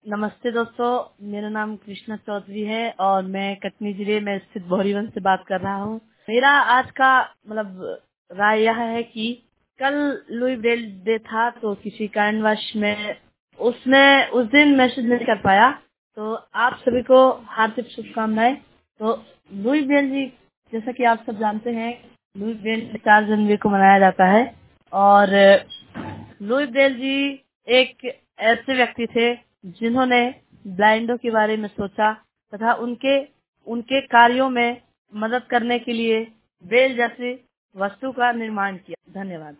नमस्ते दोस्तों, मेरा नाम कृष्णा चौधरी है और मैं कटनी जिले में स्थित भौरीवन से बात कर रहा हूँ। मेरा आज का राय यह है कि कल लुई ब्रेल डे था, तो किसी कारणवश मैं उस दिन मैसेज नहीं कर पाया। तो आप सभी को हार्दिक शुभकामनाएं। तो लुई ब्रेल जी, जैसा कि आप सब जानते हैं, लुई ब्रेल डे 4 जनवरी को मनाया जाता है। और लुई ब्रेल जी एक ऐसे व्यक्ति थे जिन्होंने ब्लाइंडों के बारे में सोचा तथा उनके उनके कार्यों में मदद करने के लिए ब्रेल जैसी वस्तु का निर्माण किया। धन्यवाद।